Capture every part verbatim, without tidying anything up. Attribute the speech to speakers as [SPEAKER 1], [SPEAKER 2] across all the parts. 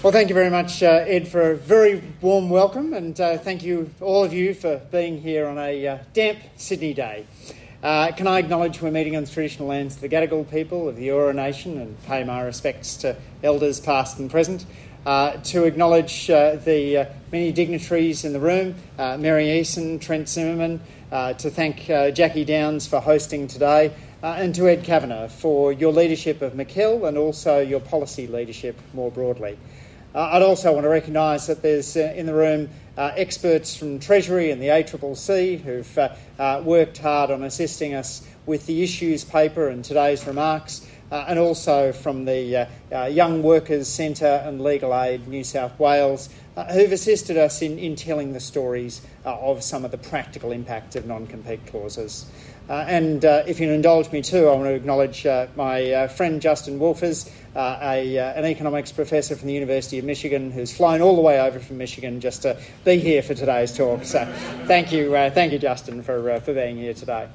[SPEAKER 1] Well, thank you very much, uh, Ed, for a very warm welcome, and uh, thank you, all of you, for being here on a uh, damp Sydney day. Uh, can I acknowledge we're meeting on the traditional lands of the Gadigal people of the Eora Nation and pay my respects to elders past and present. Uh, to acknowledge uh, the uh, many dignitaries in the room, uh, Mary Eason, Trent Zimmerman, uh, to thank uh, Jackie Downs for hosting today, uh, and to Ed Kavanagh for your leadership of McKell and also your policy leadership more broadly. Uh, I'd also want to recognise that there's uh, in the room uh, experts from Treasury and the A C C C who've uh, uh, worked hard on assisting us with the issues paper and today's remarks, uh, and also from the uh, uh, Young Workers Centre and Legal Aid New South Wales, uh, who've assisted us in, in telling the stories uh, of some of the practical impact of non-compete clauses. Uh, and uh, if you'll indulge me too, I want to acknowledge uh, my uh, friend Justin Wolfers, uh, a, uh, an economics professor from the University of Michigan, who's flown all the way over from Michigan just to be here for today's talk. So thank you, uh, thank you, Justin, for uh, for being here today.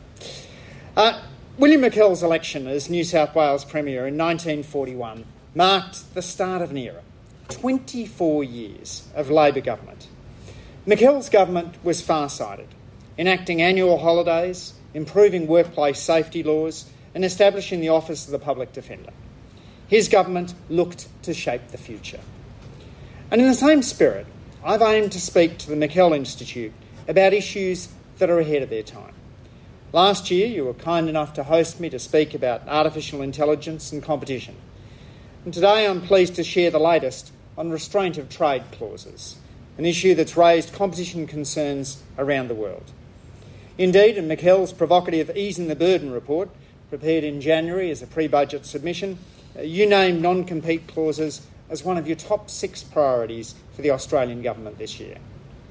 [SPEAKER 1] Uh, William McKell's election as New South Wales Premier in nineteen forty-one marked the start of an era, twenty-four years of Labor government. McKell's government was far-sighted, enacting annual holidays, improving workplace safety laws and establishing the Office of the Public Defender. His government looked to shape the future. And in the same spirit, I've aimed to speak to the McKell Institute about issues that are ahead of their time. Last year, you were kind enough to host me to speak about artificial intelligence and competition. And today I'm pleased to share the latest on restraint of trade clauses, an issue that's raised competition concerns around the world. Indeed, in McKell's provocative Easing the Burden report, prepared in January as a pre-budget submission, you named non-compete clauses as one of your top six priorities for the Australian government this year.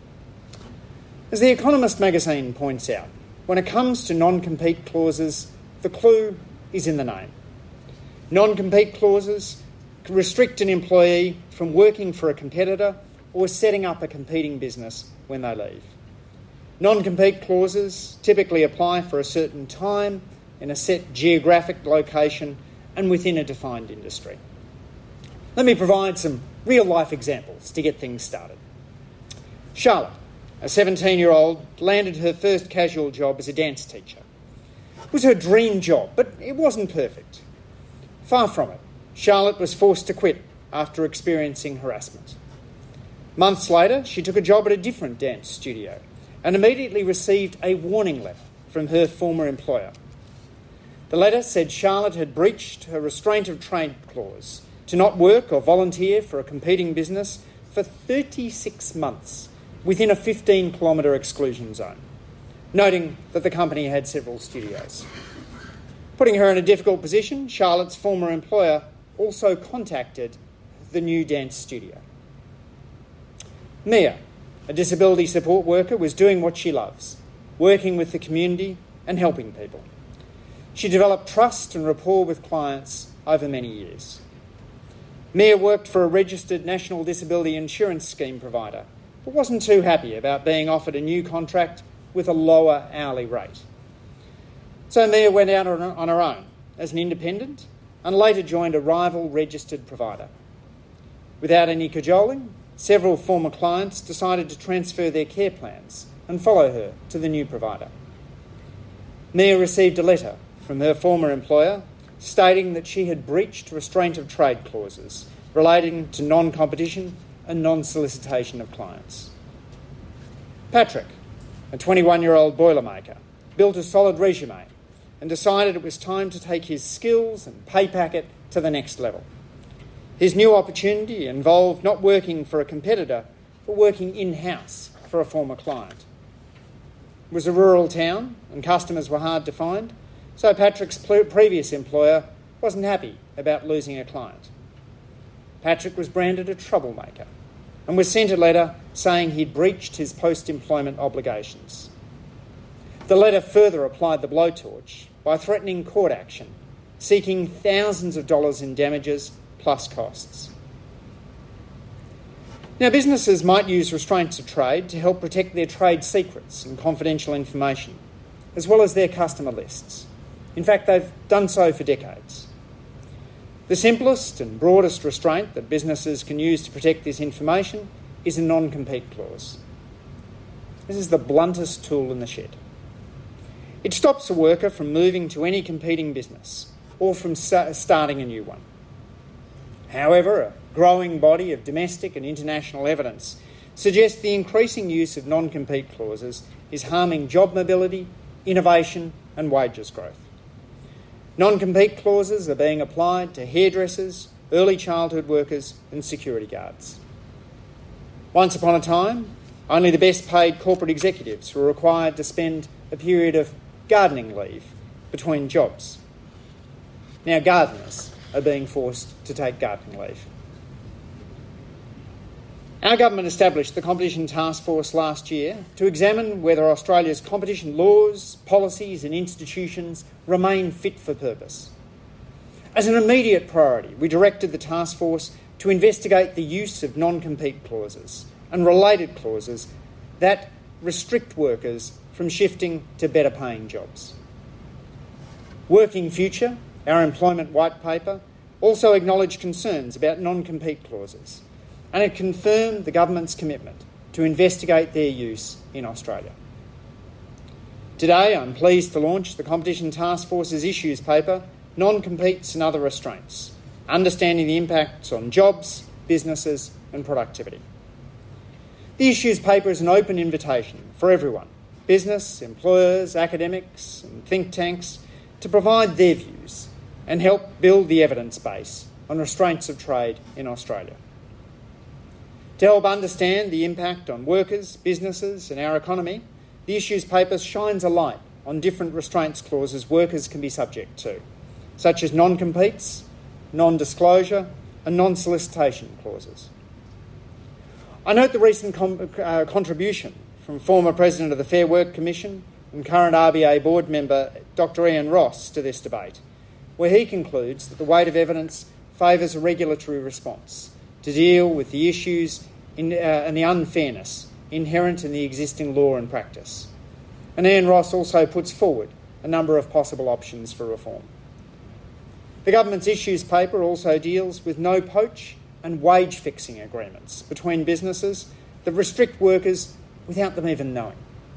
[SPEAKER 1] As The Economist magazine points out, when it comes to non-compete clauses, the clue is in the name. Non-compete clauses restrict an employee from working for a competitor or setting up a competing business when they leave. Non-compete clauses typically apply for a certain time, in a set geographic location, and within a defined industry. Let me provide some real-life examples to get things started. Charlotte, a seventeen-year-old, landed her first casual job as a dance teacher. It was her dream job, but it wasn't perfect. Far from it, Charlotte was forced to quit after experiencing harassment. Months later, she took a job at a different dance studio and immediately received a warning letter from her former employer. The letter said Charlotte had breached her restraint of trade clause to not work or volunteer for a competing business for thirty-six months within a fifteen kilometre exclusion zone, noting that the company had several studios. Putting her in a difficult position, Charlotte's former employer also contacted the new dance studio. Mia, a disability support worker, was doing what she loves, working with the community and helping people. She developed trust and rapport with clients over many years. Mia worked for a registered National Disability Insurance Scheme provider, but wasn't too happy about being offered a new contract with a lower hourly rate. So Mia went out on her own as an independent and later joined a rival registered provider. Without any cajoling, several former clients decided to transfer their care plans and follow her to the new provider. Mia received a letter from her former employer stating that she had breached restraint of trade clauses relating to non-competition and non-solicitation of clients. Patrick, a twenty-one-year-old boilermaker, built a solid resume and decided it was time to take his skills and pay packet to the next level. His new opportunity involved not working for a competitor, but working in-house for a former client. It was a rural town and customers were hard to find, so Patrick's previous employer wasn't happy about losing a client. Patrick was branded a troublemaker and was sent a letter saying he'd breached his post-employment obligations. The letter further applied the blowtorch by threatening court action, seeking thousands of dollars in damages plus costs. Now, businesses might use restraints of trade to help protect their trade secrets and confidential information, as well as their customer lists. In fact, they've done so for decades. The simplest and broadest restraint that businesses can use to protect this information is a non-compete clause. This is the bluntest tool in the shed. It stops a worker from moving to any competing business or from starting a new one. However, a growing body of domestic and international evidence suggests the increasing use of non-compete clauses is harming job mobility, innovation and wages growth. Non-compete clauses are being applied to hairdressers, early childhood workers and security guards. Once upon a time, only the best paid corporate executives were required to spend a period of gardening leave between jobs. Now gardeners are being forced to take gardening leave. Our government established the Competition Task Force last year to examine whether Australia's competition laws, policies and institutions remain fit for purpose. As an immediate priority, we directed the task force to investigate the use of non-compete clauses and related clauses that restrict workers from shifting to better paying jobs. Working Future, our employment white paper, also acknowledged concerns about non-compete clauses, and it confirmed the government's commitment to investigate their use in Australia. Today, I'm pleased to launch the Competition Task Force's issues paper, Non-Competes and Other Restraints, Understanding the Impacts on Jobs, Businesses and Productivity. The issues paper is an open invitation for everyone, business, employers, academics and think tanks, to provide their views and help build the evidence base on restraints of trade in Australia. To help understand the impact on workers, businesses and our economy, the issues paper shines a light on different restraints clauses workers can be subject to, such as non-competes, non-disclosure and non-solicitation clauses. I note the recent com- uh, contribution from former President of the Fair Work Commission and current R B A board member Doctor Ian Ross to this debate, where he concludes that the weight of evidence favours a regulatory response to deal with the issues in, uh, and the unfairness inherent in the existing law and practice. And Ian Ross also puts forward a number of possible options for reform. The government's issues paper also deals with no poach and wage fixing agreements between businesses that restrict workers without them even knowing.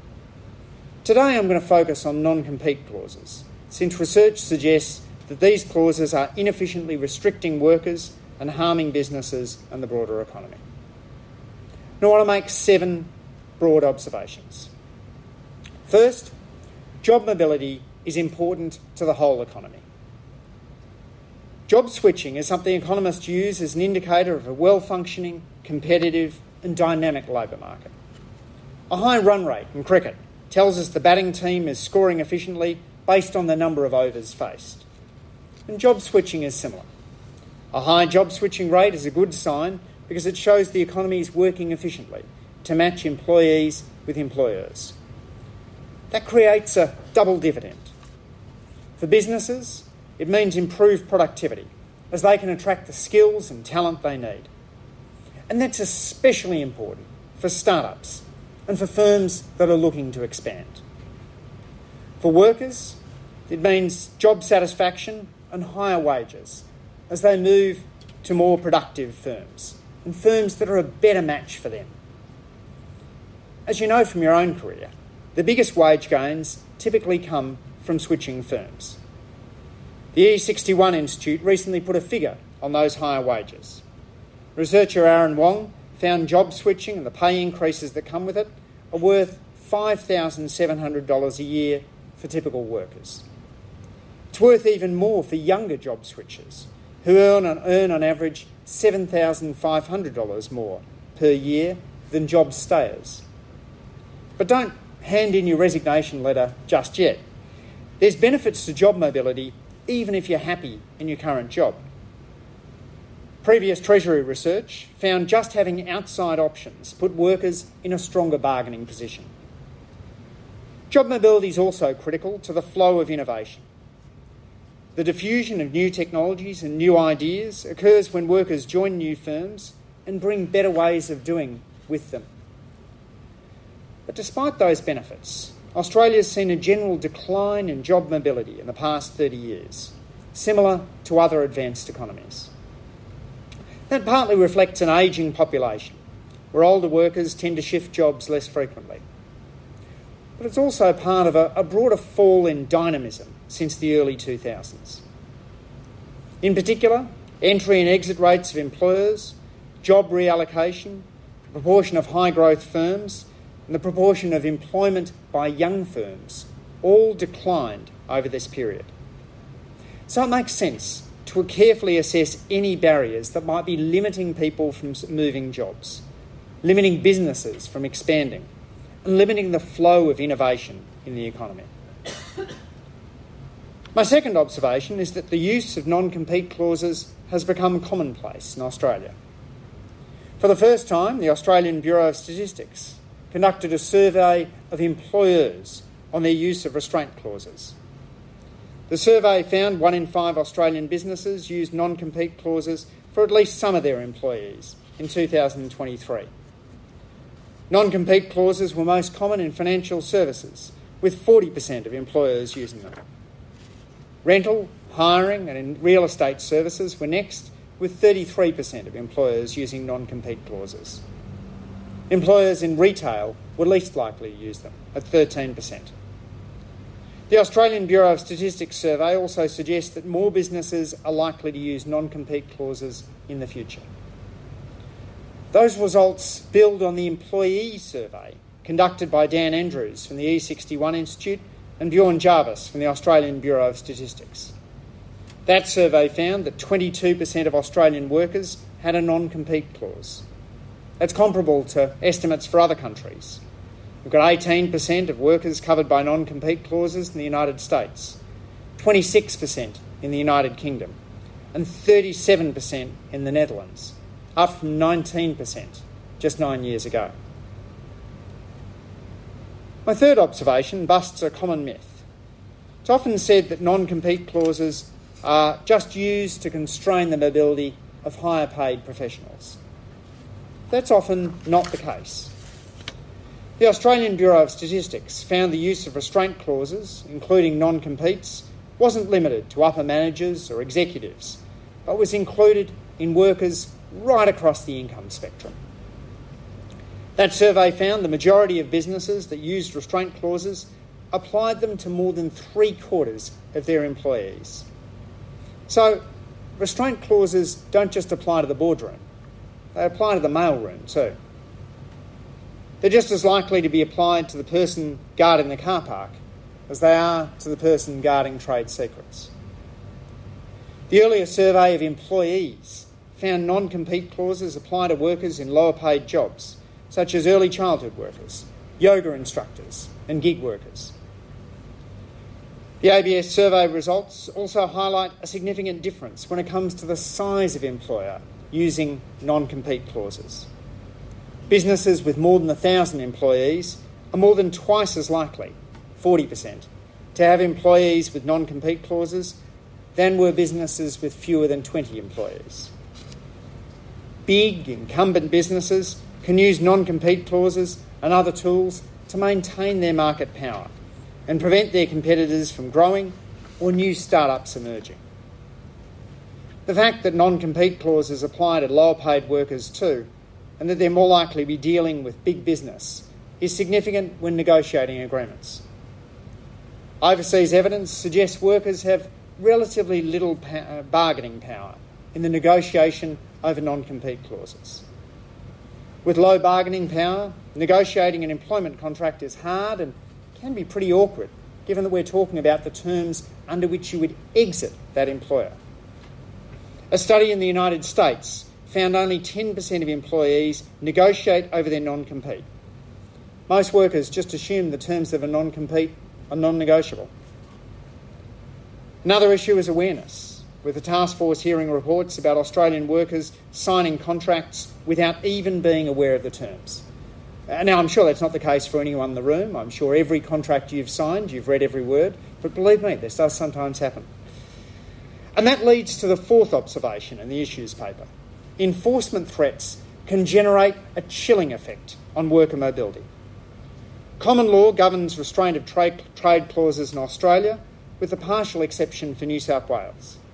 [SPEAKER 1] Today I'm going to focus on non-compete clauses, since research suggests that these clauses are inefficiently restricting workers and harming businesses and the broader economy. Now I want to make seven broad observations. First, job mobility is important to the whole economy. Job switching is something economists use as an indicator of a well-functioning, competitive and dynamic labour market. A high run rate in cricket tells us the batting team is scoring efficiently based on the number of overs faced. And job switching is similar. A high job switching rate is a good sign because it shows the economy is working efficiently to match employees with employers. That creates a double dividend. For businesses, it means improved productivity as they can attract the skills and talent they need. And that's especially important for startups and for firms that are looking to expand. For workers, it means job satisfaction and higher wages as they move to more productive firms and firms that are a better match for them. As you know from your own career, the biggest wage gains typically come from switching firms. The E sixty-one Institute recently put a figure on those higher wages. Researcher Aaron Wong found job switching and the pay increases that come with it are worth five thousand seven hundred dollars a year for typical workers. It's worth even more for younger job switchers who earn on, earn on average seven thousand five hundred dollars more per year than job stayers. But don't hand in your resignation letter just yet. There's benefits to job mobility even if you're happy in your current job. Previous Treasury research found just having outside options put workers in a stronger bargaining position. Job mobility is also critical to the flow of innovation. The diffusion of new technologies and new ideas occurs when workers join new firms and bring better ways of doing with them. But despite those benefits, Australia has seen a general decline in job mobility in the past thirty years. similar to other advanced economies. That partly reflects an ageing population, where older workers tend to shift jobs less frequently. But it's also part of a, a broader fall in dynamism since the early two thousands. In particular, entry and exit rates of employers, job reallocation, the proportion of high-growth firms, and the proportion of employment by young firms all declined over this period. So it makes sense to carefully assess any barriers that might be limiting people from moving jobs, limiting businesses from expanding, and limiting the flow of innovation in the economy. My second observation is that the use of non-compete clauses has become commonplace in Australia. For the first time, the Australian Bureau of Statistics conducted a survey of employers on their use of restraint clauses. The survey found one in five Australian businesses used non-compete clauses for at least some of their employees in two thousand twenty-three. Non-compete clauses were most common in financial services, with forty percent of employers using them. Rental, hiring and in real estate services were next, with thirty-three percent of employers using non-compete clauses. Employers in retail were least likely to use them, at thirteen percent. The Australian Bureau of Statistics survey also suggests that more businesses are likely to use non-compete clauses in the future. Those results build on the employee survey conducted by Dan Andrews from the E sixty-one Institute and Bjorn Jarvis from the Australian Bureau of Statistics. That survey found that twenty-two percent of Australian workers had a non-compete clause. That's comparable to estimates for other countries. We've got eighteen percent of workers covered by non-compete clauses in the United States, twenty-six percent in the United Kingdom, and thirty-seven percent in the Netherlands, up from nineteen percent just nine years ago. My third observation busts a common myth. It's often said that non-compete clauses are just used to constrain the mobility of higher paid professionals. That's often not the case. The Australian Bureau of Statistics found the use of restraint clauses, including non-competes, wasn't limited to upper managers or executives, but was included in workers right across the income spectrum. That survey found the majority of businesses that used restraint clauses applied them to more than three quarters of their employees. So, restraint clauses don't just apply to the boardroom, they apply to the mailroom too. They're just as likely to be applied to the person guarding the car park as they are to the person guarding trade secrets. The earlier survey of employees found non-compete clauses apply to workers in lower paid jobs, such as early childhood workers, yoga instructors and gig workers. The A B S survey results also highlight a significant difference when it comes to the size of employer using non-compete clauses. Businesses with more than one thousand employees are more than twice as likely, forty percent, to have employees with non-compete clauses than were businesses with fewer than twenty employees. Big, incumbent businesses can use non-compete clauses and other tools to maintain their market power and prevent their competitors from growing or new startups emerging. The fact that non-compete clauses apply to lower-paid workers too, and that they're more likely to be dealing with big business, is significant when negotiating agreements. Overseas evidence suggests workers have relatively little pa- bargaining power in the negotiation over non-compete clauses. With low bargaining power, negotiating an employment contract is hard and can be pretty awkward, given that we're talking about the terms under which you would exit that employer. A study in the United States found only ten percent of employees negotiate over their non-compete. Most workers just assume the terms of a non-compete are non-negotiable. Another issue is awareness, with the task force hearing reports about Australian workers signing contracts without even being aware of the terms. Now, I'm sure that's not the case for anyone in the room. I'm sure every contract you've signed, you've read every word, but believe me, this does sometimes happen. And that leads to the fourth observation in the issues paper. Enforcement threats can generate a chilling effect on worker mobility. Common law governs restraint of trade, trade clauses in Australia, with a partial exception for New South Wales.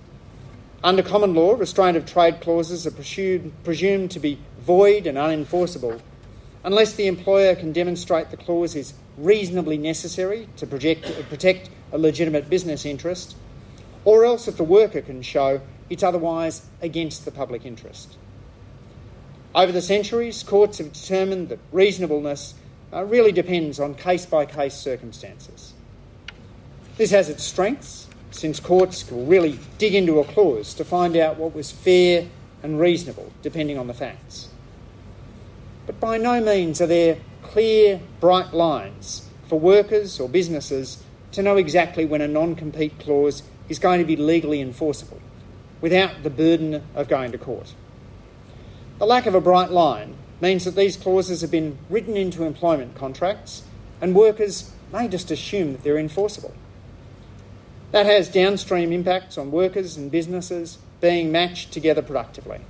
[SPEAKER 1] Under common law, restraint of trade clauses are presumed, presumed to be void and unenforceable unless the employer can demonstrate the clause is reasonably necessary to project, protect a legitimate business interest, or else if the worker can show it's otherwise against the public interest. Over the centuries, courts have determined that reasonableness uh, really depends on case-by-case circumstances. This has its strengths, since courts will really dig into a clause to find out what was fair and reasonable, depending on the facts. But by no means are there clear, bright lines for workers or businesses to know exactly when a non-compete clause is going to be legally enforceable, without the burden of going to court. The lack of a bright line means that these clauses have been written into employment contracts and workers may just assume that they're enforceable. That has downstream impacts on workers and businesses being matched together productively.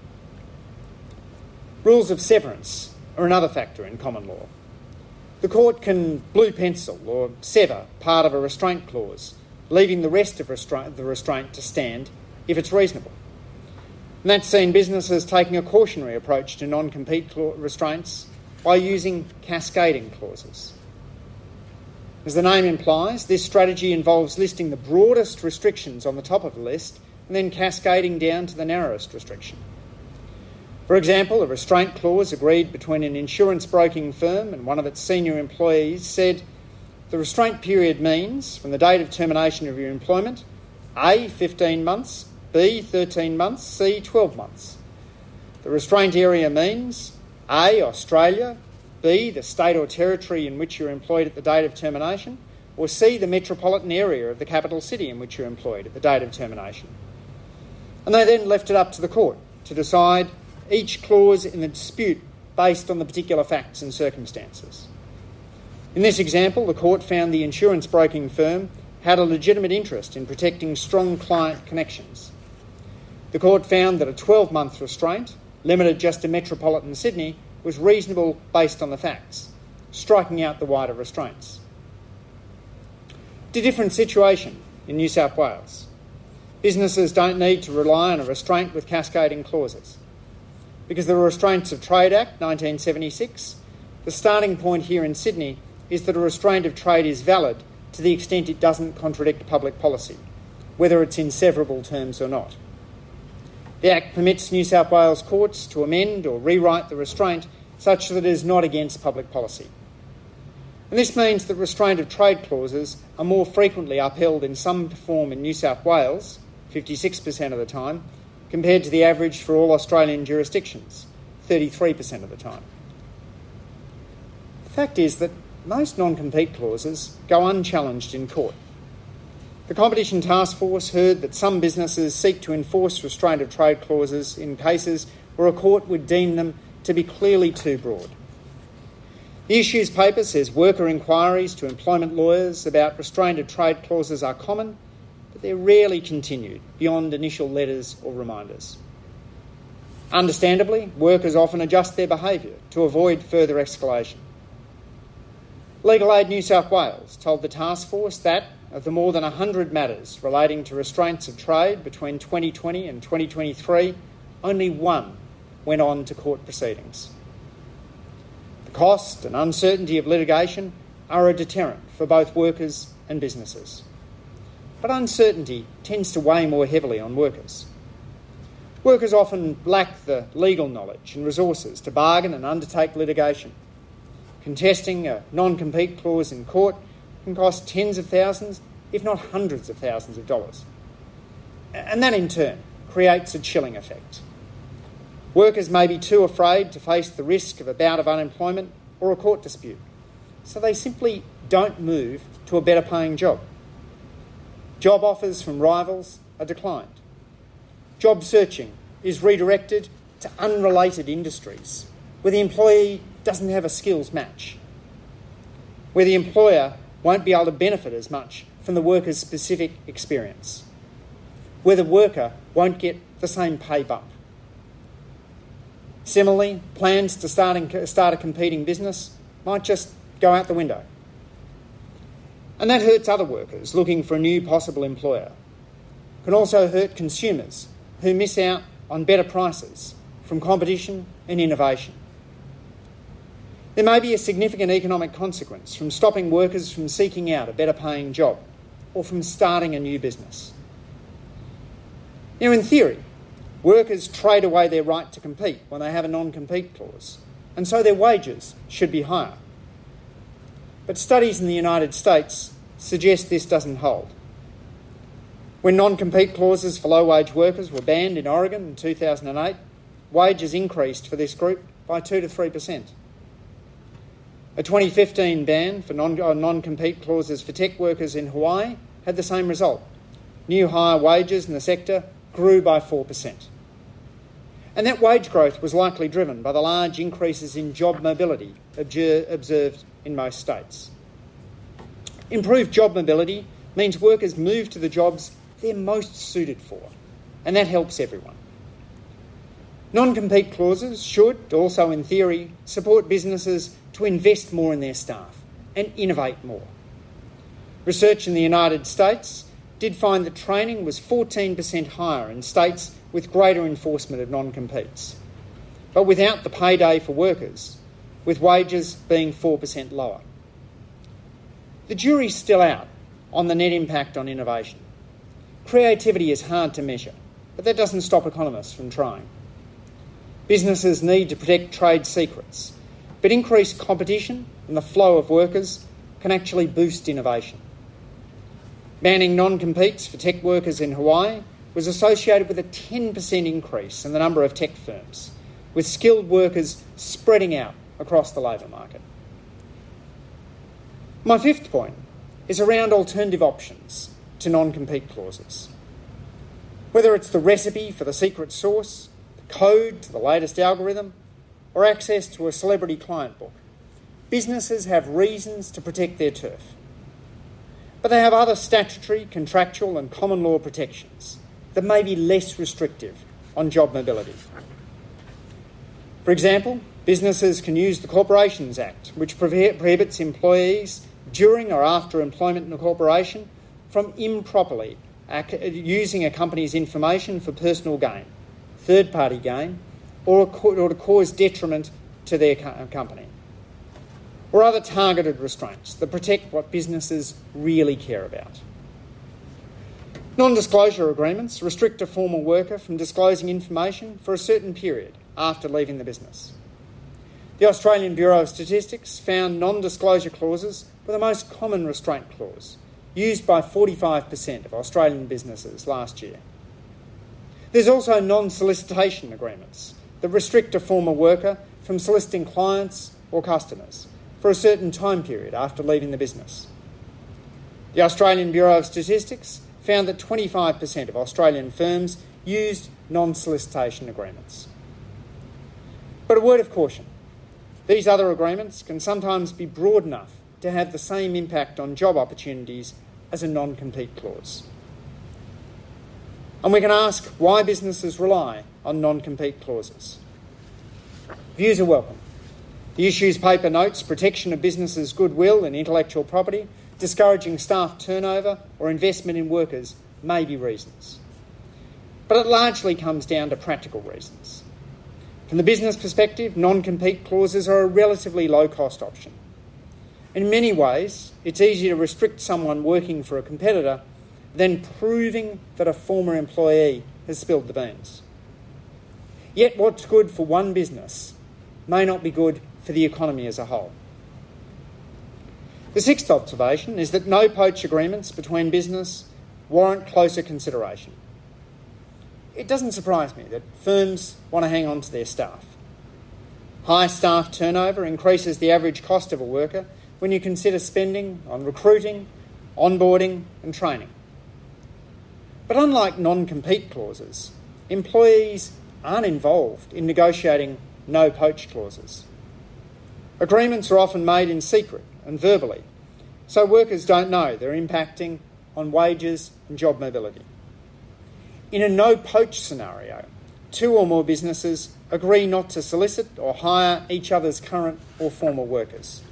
[SPEAKER 1] Rules of severance are another factor in common law. The court can blue pencil or sever part of a restraint clause, leaving the rest of restra- the restraint to stand if it's reasonable. And that's seen businesses taking a cautionary approach to non-compete cla- restraints by using cascading clauses. As the name implies, this strategy involves listing the broadest restrictions on the top of the list and then cascading down to the narrowest restriction. For example, a restraint clause agreed between an insurance broking firm and one of its senior employees said the restraint period means from the date of termination of your employment, A, fifteen months, B, thirteen months, C, twelve months. The restraint area means A, Australia, B, the state or territory in which you're employed at the date of termination, or C, the metropolitan area of the capital city in which you're employed at the date of termination. And they then left it up to the court to decide each clause in the dispute based on the particular facts and circumstances. In this example, the court found the insurance broking firm had a legitimate interest in protecting strong client connections. The court found that a twelve-month restraint, limited just to metropolitan Sydney, was reasonable based on the facts, striking out the wider restraints. It's a different situation in New South Wales. Businesses don't need to rely on a restraint with cascading clauses. Because the Restraints of Trade Act nineteen seventy-six, the starting point here in Sydney is that a restraint of trade is valid to the extent it doesn't contradict public policy, whether it's in severable terms or not. The Act permits New South Wales courts to amend or rewrite the restraint such that it is not against public policy. And this means that restraint of trade clauses are more frequently upheld in some form in New South Wales, fifty-six percent of the time, compared to the average for all Australian jurisdictions, thirty-three percent of the time. The fact is that most non-compete clauses go unchallenged in court. The Competition Task Force heard that some businesses seek to enforce restraint of trade clauses in cases where a court would deem them to be clearly too broad. The issues paper says worker inquiries to employment lawyers about restraint of trade clauses are common, but they're rarely continued beyond initial letters or reminders. Understandably, workers often adjust their behaviour to avoid further escalation. Legal Aid New South Wales told the task force that, of the more than one hundred matters relating to restraints of trade between twenty twenty and twenty twenty-three, only one went on to court proceedings. The cost and uncertainty of litigation are a deterrent for both workers and businesses. But uncertainty tends to weigh more heavily on workers. Workers often lack the legal knowledge and resources to bargain and undertake litigation. Contesting a non-compete clause in court can cost tens of thousands, if not hundreds of thousands of dollars. And that in turn creates a chilling effect. Workers may be too afraid to face the risk of a bout of unemployment or a court dispute, so they simply don't move to a better paying job. Job offers from rivals are declined. Job searching is redirected to unrelated industries where the employee doesn't have a skills match, where the employer won't be able to benefit as much from the worker's specific experience, where the worker won't get the same pay bump. Similarly, plans to start, start a competing business might just go out the window. And that hurts other workers looking for a new possible employer. can also hurt consumers who miss out on better prices from competition and innovation. There may be a significant economic consequence from stopping workers from seeking out a better paying job or from starting a new business. Now, in theory, workers trade away their right to compete when they have a non-compete clause, and so their wages should be higher. But studies in the United States suggest this doesn't hold. When non-compete clauses for low-wage workers were banned in Oregon in two thousand eight, wages increased for this group by two to three percent. A twenty fifteen ban for non- uh, non-compete clauses for tech workers in Hawaii had the same result. New higher wages in the sector grew by four percent. And that wage growth was likely driven by the large increases in job mobility observed in most states. Improved job mobility means workers move to the jobs they're most suited for, and that helps everyone. Non-compete clauses should also, in theory, support businesses to invest more in their staff and innovate more. Research in the United States did find that training was fourteen percent higher in states with greater enforcement of non-competes, but without the payday for workers, with wages being four percent lower. The jury's still out on the net impact on innovation. Creativity is hard to measure, but that doesn't stop economists from trying. Businesses need to protect trade secrets, but increased competition and the flow of workers can actually boost innovation. Banning non-competes for tech workers in Hawaii was associated with a ten percent increase in the number of tech firms, with skilled workers spreading out across the labour market. My fifth point is around alternative options to non-compete clauses. Whether it's the recipe for the secret sauce, the code to the latest algorithm, or access to a celebrity client book, businesses have reasons to protect their turf. But they have other statutory, contractual and common law protections that may be less restrictive on job mobility. For example, businesses can use the Corporations Act, which prohibits employees during or after employment in a corporation from improperly using a company's information for personal gain, third-party gain, or to cause detriment to their company, or other targeted restraints that protect what businesses really care about. Non-disclosure agreements restrict a former worker from disclosing information for a certain period after leaving the business. The Australian Bureau of Statistics found non-disclosure clauses were the most common restraint clause, used by forty-five percent of Australian businesses last year. There's also non-solicitation agreements that restrict a former worker from soliciting clients or customers for a certain time period after leaving the business. The Australian Bureau of Statistics found that twenty-five percent of Australian firms used non-solicitation agreements. But a word of caution. These other agreements can sometimes be broad enough to have the same impact on job opportunities as a non-compete clause. And we can ask why businesses rely on non-compete clauses. Views are welcome. The issues paper notes protection of businesses' goodwill and intellectual property, discouraging staff turnover or investment in workers may be reasons. But it largely comes down to practical reasons. From the business perspective, non-compete clauses are a relatively low-cost option. In many ways, it's easier to restrict someone working for a competitor than proving that a former employee has spilled the beans. Yet what's good for one business may not be good for the economy as a whole. The sixth observation is that no-poach agreements between business warrant closer consideration. It doesn't surprise me that firms want to hang on to their staff. High staff turnover increases the average cost of a worker when you consider spending on recruiting, onboarding and training. But unlike non-compete clauses, employees aren't involved in negotiating no-poach clauses. Agreements are often made in secret and verbally, so workers don't know they're impacting on wages and job mobility. In a no-poach scenario, two or more businesses agree not to solicit or hire each other's current or former workers.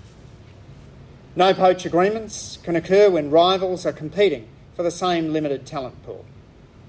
[SPEAKER 1] No-poach agreements can occur when rivals are competing for the same limited talent pool.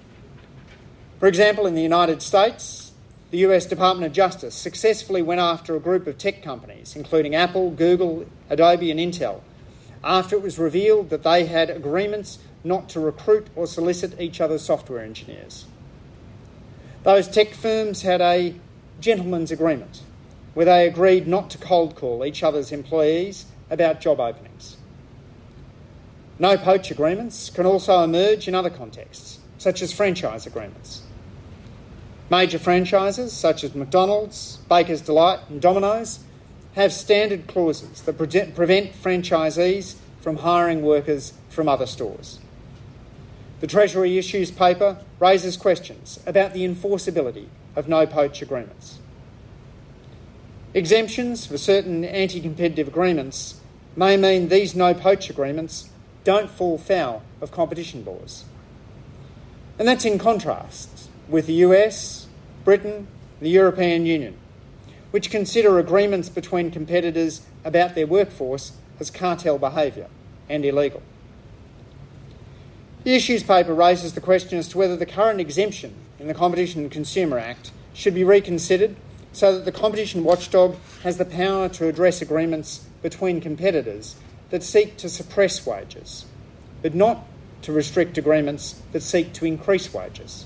[SPEAKER 1] For example, in the United States, the U S Department of Justice successfully went after a group of tech companies, including Apple, Google, Adobe and Intel, after it was revealed that they had agreements not to recruit or solicit each other's software engineers. Those tech firms had a gentleman's agreement where they agreed not to cold call each other's employees about job openings. No poach agreements can also emerge in other contexts, such as franchise agreements. Major franchises such as McDonald's, Baker's Delight and Domino's have standard clauses that pre- prevent franchisees from hiring workers from other stores. The Treasury issues paper raises questions about the enforceability of no-poach agreements. Exemptions for certain anti-competitive agreements may mean these no-poach agreements don't fall foul of competition laws. And that's in contrast with the U S, Britain, and the European Union, which consider agreements between competitors about their workforce as cartel behaviour and illegal. The issues paper raises the question as to whether the current exemption in the Competition and Consumer Act should be reconsidered so that the competition watchdog has the power to address agreements between competitors that seek to suppress wages, but not to restrict agreements that seek to increase wages.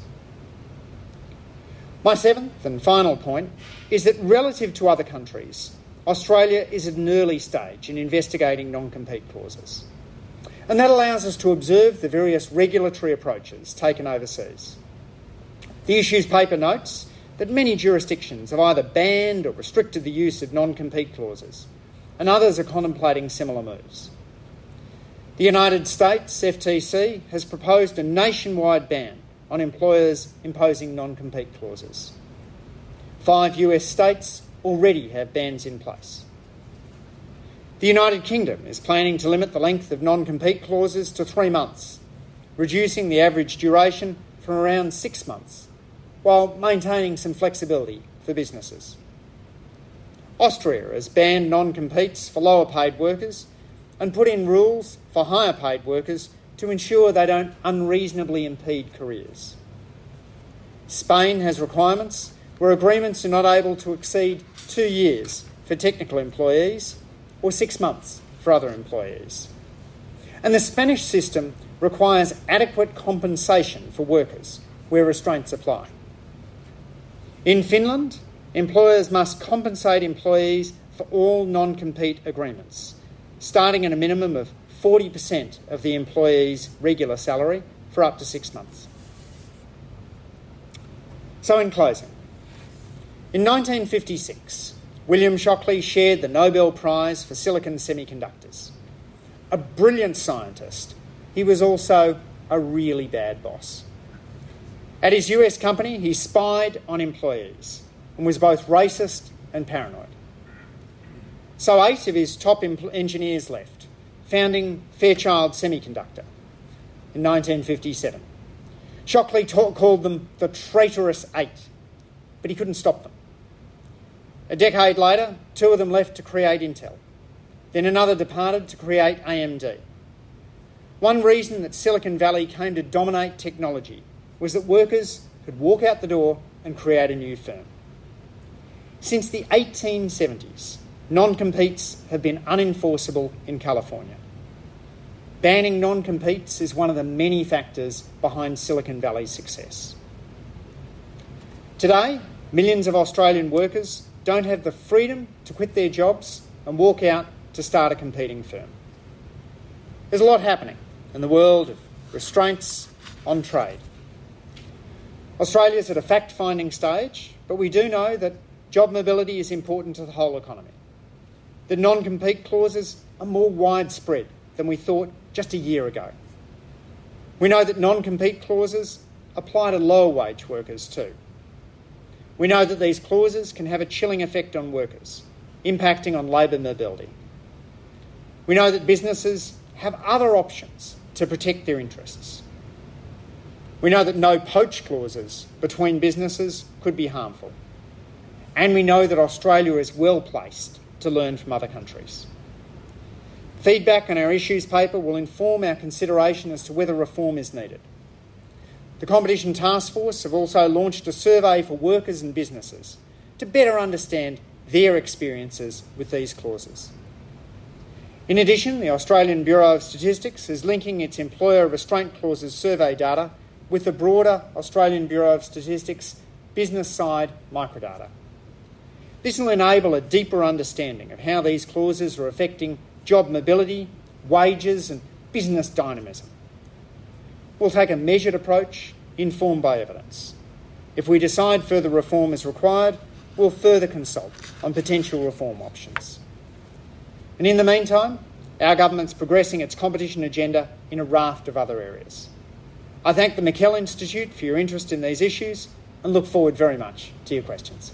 [SPEAKER 1] My seventh and final point is that relative to other countries, Australia is at an early stage in investigating non-compete clauses. And that allows us to observe the various regulatory approaches taken overseas. The issues paper notes that many jurisdictions have either banned or restricted the use of non-compete clauses, and others are contemplating similar moves. The United States F T C has proposed a nationwide ban on employers imposing non-compete clauses. Five U S states already have bans in place. The United Kingdom is planning to limit the length of non-compete clauses to three months, reducing the average duration from around six months, while maintaining some flexibility for businesses. Austria has banned non-competes for lower paid workers and put in rules for higher paid workers to ensure they don't unreasonably impede careers. Spain has requirements where agreements are not able to exceed two years for technical employees or six months for other employees. And the Spanish system requires adequate compensation for workers where restraints apply. In Finland, employers must compensate employees for all non-compete agreements, starting at a minimum of forty percent of the employee's regular salary for up to six months. So in closing, in nineteen fifty-six, William Shockley shared the Nobel Prize for Silicon Semiconductors. A brilliant scientist, he was also a really bad boss. At his U S company, he spied on employees and was both racist and paranoid. So eight of his top engineers left, founding Fairchild Semiconductor in nineteen fifty-seven. Shockley ta- called them the traitorous eight, but he couldn't stop them. A decade later, two of them left to create Intel. Then another departed to create A M D. One reason that Silicon Valley came to dominate technology was that workers could walk out the door and create a new firm. Since the eighteen seventies, non-competes have been unenforceable in California. Banning non-competes is one of the many factors behind Silicon Valley's success. Today, millions of Australian workers don't have the freedom to quit their jobs and walk out to start a competing firm. There's a lot happening in the world of restraints on trade. Australia's at a fact-finding stage, but we do know that job mobility is important to the whole economy. The non-compete clauses are more widespread than we thought just a year ago. We know that non-compete clauses apply to lower wage workers too. We know that these clauses can have a chilling effect on workers, impacting on labour mobility. We know that businesses have other options to protect their interests. We know that no poach clauses between businesses could be harmful. And we know that Australia is well placed to learn from other countries. Feedback on our issues paper will inform our consideration as to whether reform is needed. The The Competition Task Force have also launched a survey for workers and businesses to better understand their experiences with these clauses. In addition, the Australian Bureau of Statistics is linking its employer restraint clauses survey data with the broader Australian Bureau of Statistics business side microdata. This will enable a deeper understanding of how these clauses are affecting job mobility, wages and business dynamism. We'll take a measured approach informed by evidence. If we decide further reform is required, we'll further consult on potential reform options. And in the meantime, our government's progressing its competition agenda in a raft of other areas. I thank the McKell Institute for your interest in these issues and look forward very much to your questions.